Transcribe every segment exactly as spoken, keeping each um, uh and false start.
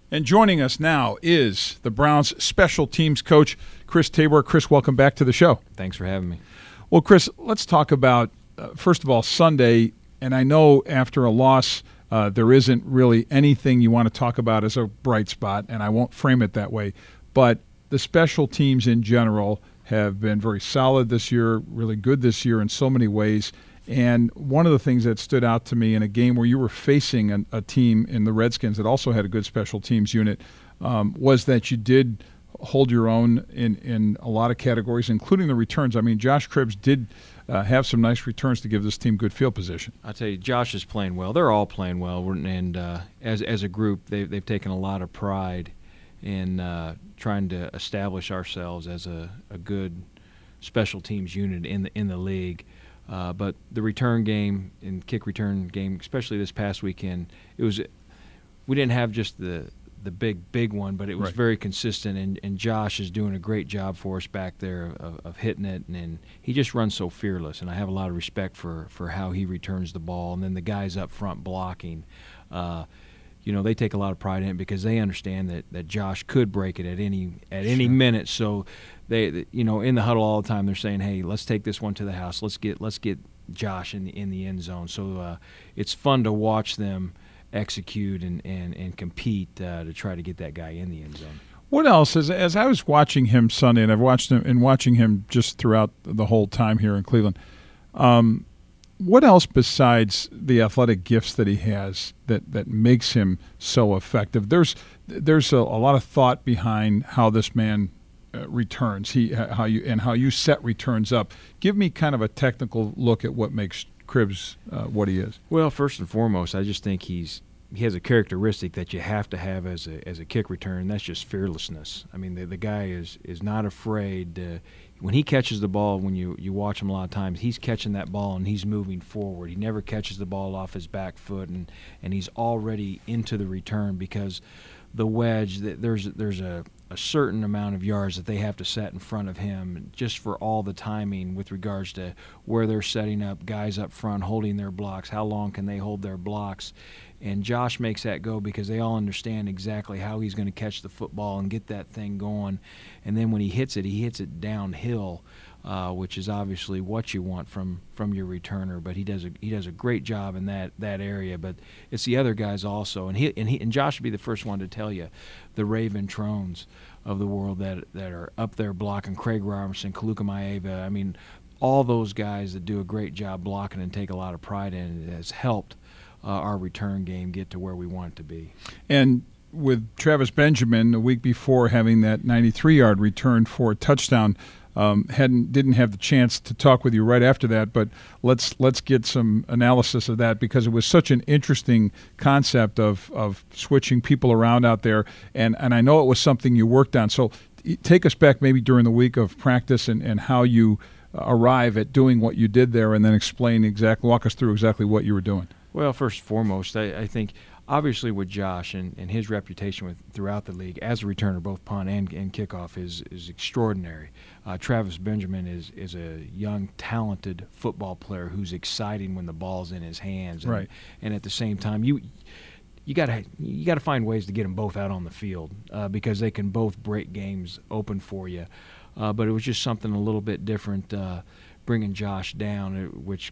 And joining us now is the Browns special teams coach, Chris Tabor. Chris, welcome back to the show. Thanks for having me. Well, Chris, let's talk about, uh, first of all, Sunday. And I know after a loss, uh, there isn't really anything you want to talk about as a bright spot, and I won't frame it that way. But the special teams in general have been very solid this year, really good this year in so many ways. And one of the things that stood out to me in a game where you were facing an, a team in the Redskins that also had a good special teams unit um, was that you did hold your own in, in a lot of categories, including the returns. I mean, Josh Cribbs did uh, have some nice returns to give this team good field position. I'll tell you, Josh is playing well. They're all playing well. And uh, as, as a group, they've, they've taken a lot of pride in uh, trying to establish ourselves as a, a good special teams unit in the, in the league. Uh, but the return game and kick return game, especially this past weekend, it was we didn't have just the the big big one, but it was right. very consistent. And, and Josh is doing a great job for us back there of, of hitting it, and, and he just runs so fearless. And I have a lot of respect for for how he returns the ball. And then the guys up front blocking, uh, you know, they take a lot of pride in it because they understand that, that Josh could break it at any at sure. any minute. So. They, you know, in the huddle all the time, they're saying, "Hey, let's take this one to the house. Let's get, let's get Josh in the in the end zone." So uh, it's fun to watch them execute and and, and compete uh, to try to get that guy in the end zone. What else? As as I was watching him Sunday, and I've watched him and watching him just throughout the whole time here in Cleveland. Um, what else besides the athletic gifts that he has that, that makes him so effective? There's there's a, a lot of thought behind how this man. Uh, returns he how you and how you set returns up. Give me kind of a technical look at what makes Cribbs uh, what he is. Well, first and foremost, I just think he's he has a characteristic that you have to have as a as a kick return. And that's just fearlessness. I mean, the the guy is is not afraid to, when he catches the ball. When you you watch him a lot of times, he's catching that ball and he's moving forward. He never catches the ball off his back foot, and and he's already into the return because the wedge that there's there's a a certain amount of yards that they have to set in front of him just for all the timing with regards to where they're setting up, guys up front holding their blocks, how long can they hold their blocks. And Josh makes that go because they all understand exactly how he's going to catch the football and get that thing going. And then when he hits it, he hits it downhill, uh, which is obviously what you want from, from your returner. But he does a he does a great job in that, that area. But it's the other guys also, and he and he and Josh would be the first one to tell you, the Raven Trones of the world that that are up there blocking, Craig Robertson, Kaluka Maeva. I mean, all those guys that do a great job blocking and take a lot of pride in it has helped uh, our return game get to where we want it to be. And with Travis Benjamin, a week before having that ninety-three yard return for a touchdown, um, hadn't didn't have the chance to talk with you right after that. But let's let's get some analysis of that because it was such an interesting concept of of switching people around out there, and and I know it was something you worked on. So take us back maybe during the week of practice and, and how you arrive at doing what you did there, and then explain exactly walk us through exactly what you were doing. Well, first and foremost, I, I think obviously with Josh and, and his reputation with throughout the league as a returner, both punt and, and kickoff, is is extraordinary. Uh, Travis Benjamin is is a young, talented football player who's exciting when the ball's in his hands, and, right. and at the same time, you you gotta you gotta find ways to get them both out on the field uh, because they can both break games open for you. Uh, but it was just something a little bit different, uh, bringing Josh down, which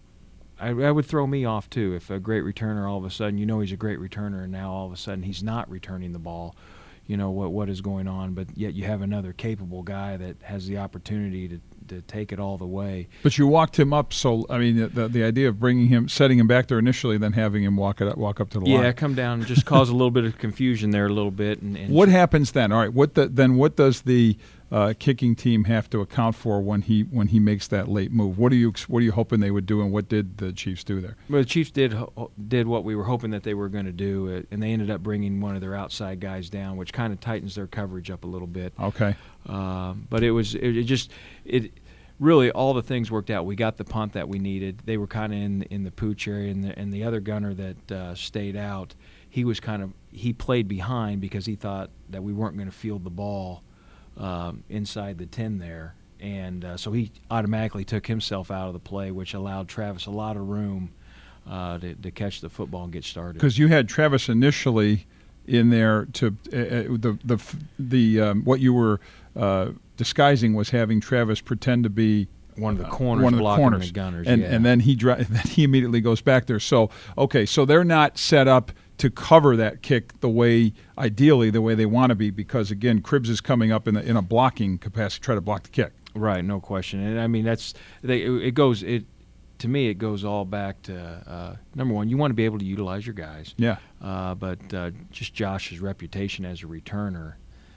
I, I would throw me off too. If a great returner, all of a sudden, you know he's a great returner, and now all of a sudden he's not returning the ball. You know what what is going on, but yet you have another capable guy that has the opportunity to, to take it all the way. But you walked him up, so I mean the the idea of bringing him, setting him back there initially, then having him walk it up, walk up to the yeah, line. Yeah, come down and just cause a little bit of confusion there, a little bit. And, and what happens then? All right, what the, then? What does the uh, kicking team have to account for when he when he makes that late move? What are you what are you hoping they would do, and what did the Chiefs do there? Well, the Chiefs did did what we were hoping that they were going to do, and they ended up bringing one of their outside guys down, which kind of tightens their coverage up a little bit. Okay. Uh, but it was it, it just it really all the things worked out. We got the punt that we needed. They were kind of in in the pooch area, and the, and the other gunner that uh, stayed out, he was kind of he played behind because he thought that we weren't going to field the ball um, inside the ten there, and uh, so he automatically took himself out of the play, which allowed Travis a lot of room uh, to, to catch the football and get started. Because you had Travis initially in there to uh, the the the um, what you were uh, disguising was having Travis pretend to be one of the corners, one of the blocking corners, the gunners, and yeah. and then he dri- then he immediately goes back there. So okay, so they're not set up to cover that kick the way ideally the way they want to be, because again, Cribbs is coming up in a, in a blocking capacity, try to block the kick. Right, no question. And I mean that's they, it goes it to me it goes all back to uh, number one, you want to be able to utilize your guys. Yeah. Uh, but uh, just Josh's reputation as a returner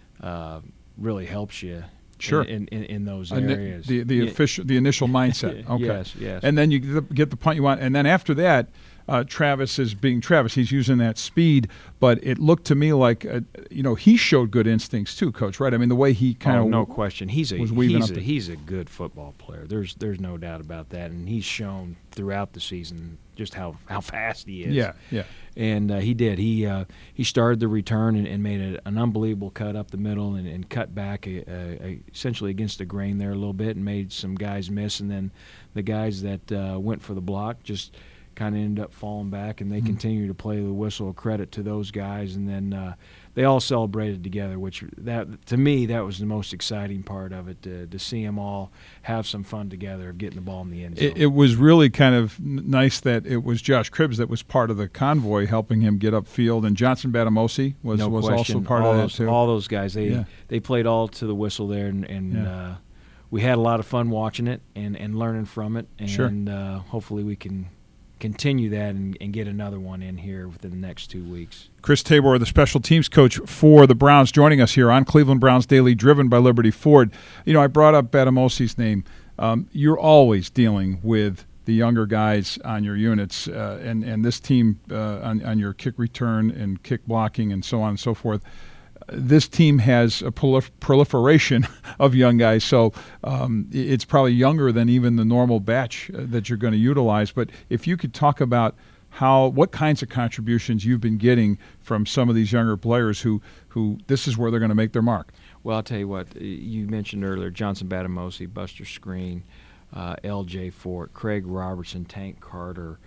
uh, really helps you. Sure. In, in, in those Ini- areas. The the Yeah. official the initial mindset. Okay. Yes, yes. And then you get the, get the punt you want, and then after that, uh, Travis is being Travis. He's using that speed, but it looked to me like uh, you know he showed good instincts too, Coach. Right? I mean the way he kind of oh, no question. He's a was weaving he's up a, the- he's a good football player. There's there's no doubt about that, and he's shown throughout the season just how, how fast he is. Yeah, yeah. And uh, he did. He uh, he started the return and, and made a, an unbelievable cut up the middle and, and cut back a, a, a, essentially against the grain there a little bit and made some guys miss. And then the guys that uh, went for the block just kind of ended up falling back, and they Mhm. continue to play the whistle. Credit to those guys. And then uh, they all celebrated together, which that to me that was the most exciting part of it, to, to see them all have some fun together of getting the ball in the end zone. It, it was really kind of n- nice that it was Josh Cribbs that was part of the convoy helping him get upfield, and Johnson Batamosi was, no was question. also part all of that those, too. All those guys, they Yeah. they played all to the whistle there, and, and Yeah. uh, we had a lot of fun watching it and, and learning from it, and Sure. uh, hopefully we can continue that and, and get another one in here within the next two weeks. Chris Tabor, the special teams coach for the Browns, joining us here on Cleveland Browns Daily, driven by Liberty Ford. You know, I brought up Batamosi's name. Um, you're always dealing with the younger guys on your units, uh, and, and this team uh, on, on your kick return and kick blocking and so on and so forth. This team has a prolif- proliferation of young guys, so um, it's probably younger than even the normal batch uh, that you're going to utilize. But if you could talk about how, what kinds of contributions you've been getting from some of these younger players who, who this is where they're going to make their mark. Well, I'll tell you what, you mentioned earlier Johnson Batamosi, Buster Screen, uh, L J Fort, Craig Robertson, Tank Carter,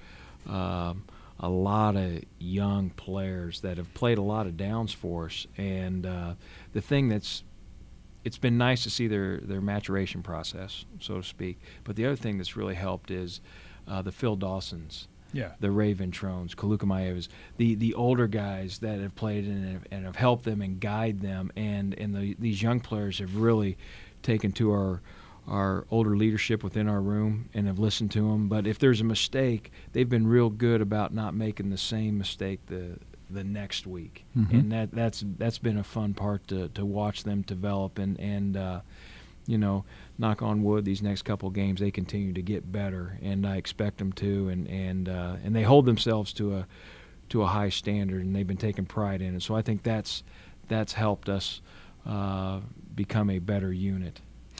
um, a lot of young players that have played a lot of downs for us. And uh, the thing that's it's been nice to see their, their maturation process, so to speak. But the other thing that's really helped is uh, the Phil Dawsons, Yeah. the Raven Trones, Kaluka Maevas, the the older guys that have played and have, and have helped them and guide them. And, and the, these young players have really taken to our our older leadership within our room and have listened to them. But if there's a mistake, they've been real good about not making the same mistake the the next week. Mhm. And that that's that's been a fun part to, to watch them develop. And, and uh, you know, knock on wood, these next couple of games they continue to get better, and I expect them to. And and uh, and they hold themselves to a to a high standard, and they've been taking pride in it. So I think that's that's helped us uh, become a better unit.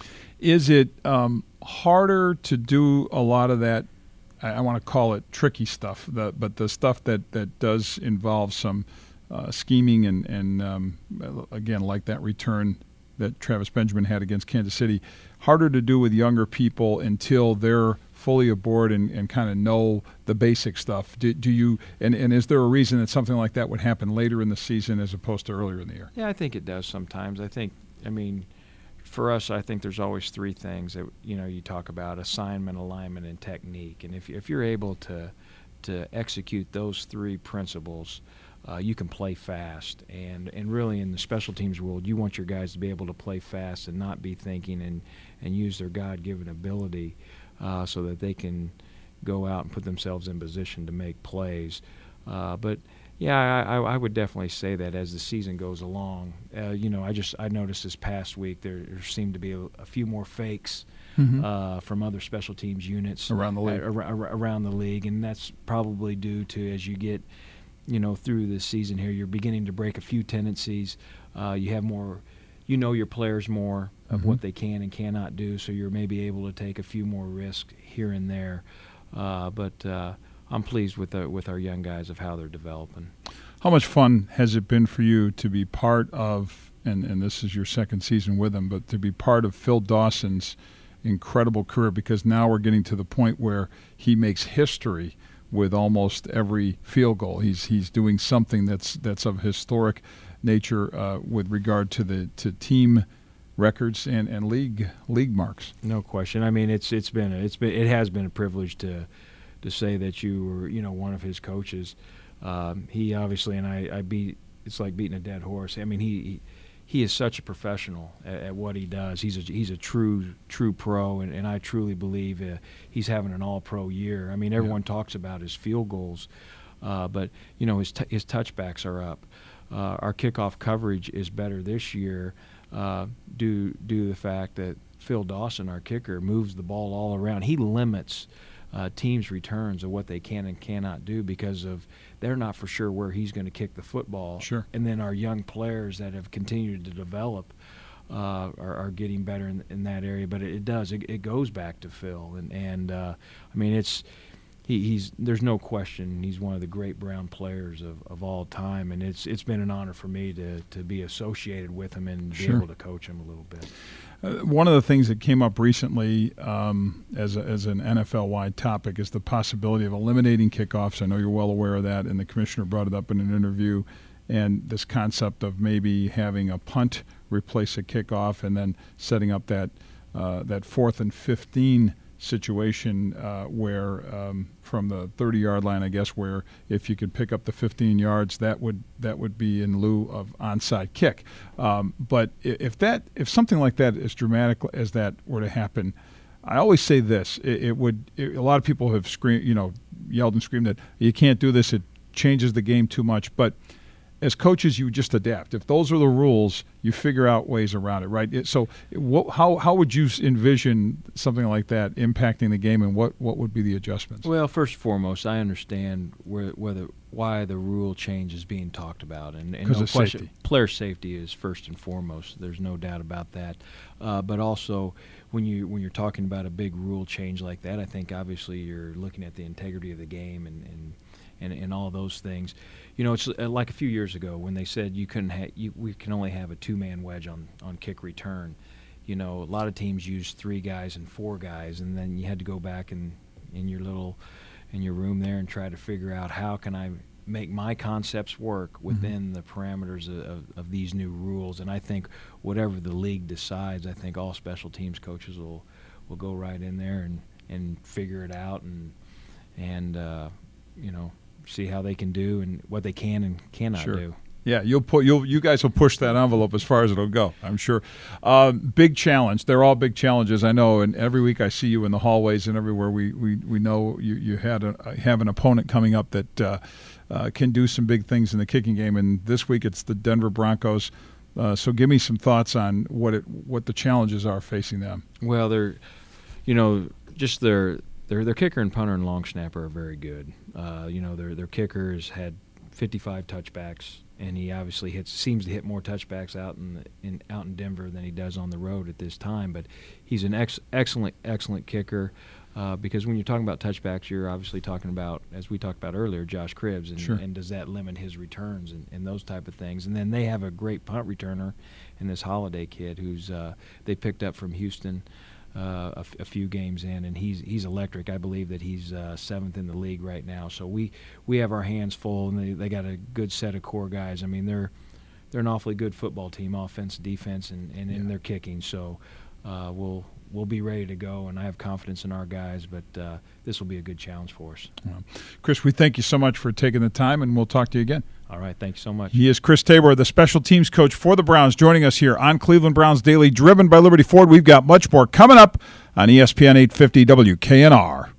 Is it um, harder to do a lot of that, I, I want to call it tricky stuff, the, but the stuff that, that does involve some uh, scheming and, and um, again, like that return that Travis Benjamin had against Kansas City, harder to do with younger people until they're fully aboard and, and kind of know the basic stuff? Do, do you and, and is there a reason that something like that would happen later in the season as opposed to earlier in the year? Yeah, I think it does sometimes. I think, I mean, for us, I think there's always three things that, you know, you talk about: assignment, alignment, and technique. And if if you're able to to execute those three principles, uh, you can play fast. And and really, in the special teams world, you want your guys to be able to play fast and not be thinking, and and use their God-given ability uh, so that they can go out and put themselves in position to make plays. Uh, but yeah, I, I would definitely say that as the season goes along, uh, you know, I just I noticed this past week there, there seemed to be a, a few more fakes Mhm. uh, from other special teams units Around the league. uh, ar- ar- around the league, and that's probably due to, as you get, you know, through the season here, you're beginning to break a few tendencies. Uh, you have more, you know, your players more of Mhm. what they can and cannot do, so you're maybe able to take a few more risks here and there. Uh, but uh, I'm pleased with the, with our young guys of how they're developing. How much fun has it been for you to be part of, and, and this is your second season with him, but to be part of Phil Dawson's incredible career, because now we're getting to the point where he makes history with almost every field goal. He's he's doing something that's that's of historic nature uh, with regard to the to team records and, and league league marks. No question. I mean, it's it's been a, it's been it has been a privilege to to say that you were you know one of his coaches. Um, he obviously and I, I beat it's like beating a dead horse. I mean, he. he He is such a professional at, at what he does. He's a he's a true true pro, and, and I truly believe uh, he's having an all-pro year. I mean, everyone yeah. talks about his field goals, uh, but you know his t- his touchbacks are up. Uh, our kickoff coverage is better this year uh, due due to the fact that Phil Dawson, our kicker, moves the ball all around. He limits uh, teams' returns of what they can and cannot do because of they're not for sure where he's going to kick the football. Sure. And then our young players that have continued to develop uh, are, are getting better in, in that area. But it, it does. It, it goes back to Phil. And, and uh, I mean, it's he, he's there's no question he's one of the great Brown players of, of all time. And it's it's been an honor for me to, to be associated with him and be sure. able to coach him a little bit. Uh, one of the things that came up recently um, as, a, as an N F L-wide topic is the possibility of eliminating kickoffs. I know you're well aware of that, and the commissioner brought it up in an interview, and this concept of maybe having a punt replace a kickoff and then setting up that uh, that fourth and fifteen situation uh, where um, from the thirty-yard line, I guess, where if you could pick up the fifteen yards, that would that would be in lieu of onside kick. Um, but if that if something like that, as dramatic as that were to happen, I always say this: it, it would. It, a lot of people have screamed, you know, yelled and screamed that you can't do this. It changes the game too much. But as coaches, you just adapt. If those are the rules, you figure out ways around it, right? It, so what, how how would you envision something like that impacting the game, and what, what would be the adjustments? Well, first and foremost, I understand where, whether why the rule change is being talked about. And, and no of question, safety. Player safety is first and foremost. There's no doubt about that. Uh, but also, when, you, when you're talking about a big rule change like that, I think obviously you're looking at the integrity of the game and, and And, and all those things. You know, it's like a few years ago when they said you couldn't ha- you, we can only have a two-man wedge on, on kick return. You know, a lot of teams use three guys and four guys, and then you had to go back and in your little in your room there and try to figure out how can I make my concepts work within mm-hmm. the parameters of, of, of these new rules. And I think whatever the league decides, I think all special teams coaches will will go right in there and, and figure it out and and uh, you know. see how they can do and what they can and cannot sure. do. Yeah, you'll put you'll you guys will push that envelope as far as it'll go, I'm sure. Um, big challenge. They're all big challenges, I know. And every week I see you in the hallways and everywhere. We we, we know you you had a, have an opponent coming up that uh, uh, can do some big things in the kicking game. And this week it's the Denver Broncos. Uh, so give me some thoughts on what it what the challenges are facing them. Well, they're, you know, just their. Their, their kicker and punter and long snapper are very good. Uh, you know, their their kicker has had fifty-five touchbacks, and he obviously hits seems to hit more touchbacks out in, the, in out in Denver than he does on the road at this time. But he's an ex, excellent excellent kicker uh, because when you're talking about touchbacks, you're obviously talking about, as we talked about earlier, Josh Cribbs, and, sure. and does that limit his returns and, and those type of things. And then they have a great punt returner in this Holiday kid who's uh, they picked up from Houston. Uh, a, f- a few games in, and he's he's electric. I believe that he's uh, seventh in the league right now. So we, we have our hands full, and they, they got a good set of core guys. I mean, they're they're an awfully good football team, offense, defense, and, and yeah. in their kicking. So uh, we'll we'll be ready to go, and I have confidence in our guys. But uh, this will be a good challenge for us. Well, Chris, we thank you so much for taking the time, and we'll talk to you again. All right, thanks so much. He is Chris Tabor, the special teams coach for the Browns, joining us here on Cleveland Browns Daily, driven by Liberty Ford. We've got much more coming up on E S P N eight fifty W K N R.